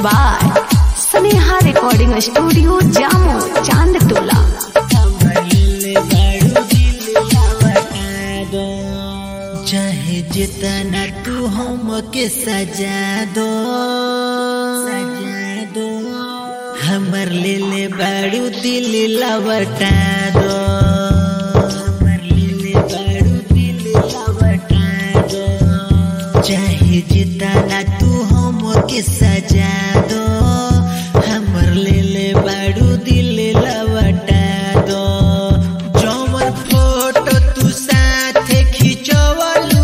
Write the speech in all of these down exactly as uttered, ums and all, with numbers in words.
by Sneha Recording Studio, Jammu, Chandtola. चाहे जितना तू हमके सजा दो सजा दो हमर ले ले बाड़ू दिल लवटा दो हमर ले ले बाड़ू दिल लवटा दो चाहे जितना तू हमके सजा दो हमर ले ले बाड़ू दिल लवटा दो जौन फोटो तू साथ खिंचवलू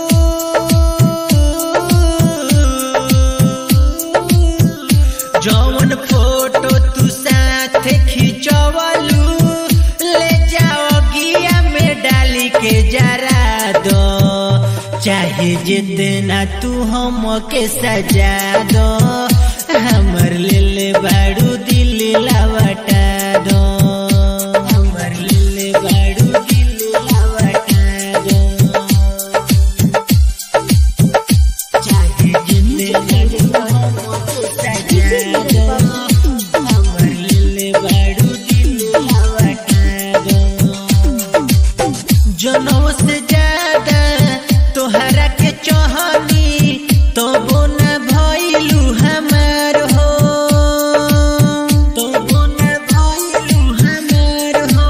जौन फोटो तू साथ खिंचवलू ले जाओ गिया में डाली के जरा दो चाहे जितना तू हमके सजा दो हमर ले ले बाड़ू दिल लवटा दो हमर ले ले बाड़ू दिल लवटा दो चाहे जितना तू हमके सजा दो हमर ले ले बाड़ू दिल लवटा दो जनों से ज्यादा तोहरा के चाहनी तो बोना भइलू हमार हो तो बोना भइलू हमार हो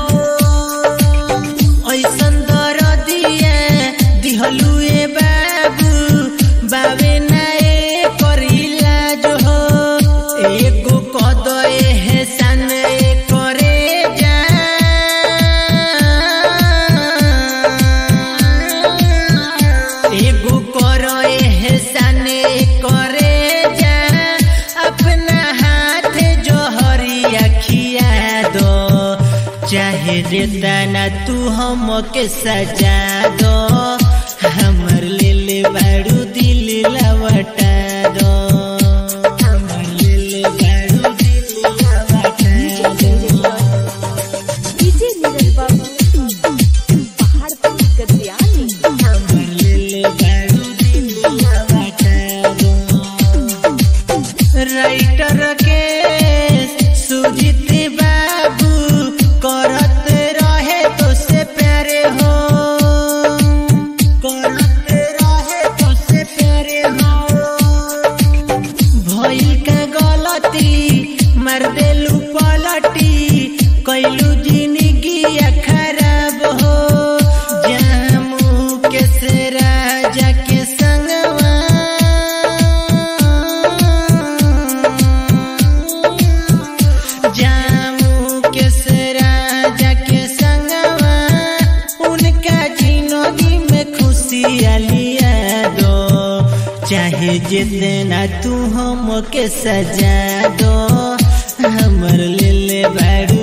ऐसन दरदिया दिहलू ए बाबू बाबे ना ए करिला जो हो एगो कद एहसान करे जा एगो करो एहसान करे जा अपना हाथ जोहरिया खिया दो चाहे जितना तू हमके सजा दो हमर ले ले बाड़ू दिल लवटा दो हमर ले ले बाड़ू दिल लवटा दो डीजे नीरज बाबू पहाड़ पर गद्यानी हमर ले ले बाड़ू दिल लवटा दो राइटर के सुजीत बाबू करत रहे तो से प्यारे हो करत रहे तो से प्यारे हो भइल का गलती मार देलू पलटी कैलू जिंदगी खराब हो जामू के से राजा के संगवा जामू के से राजा के संगवा उनका जिंदगी में खुशियाँ लिया दो चाहे जितना तू हमके सजा दो हमर ले ले बाड़ू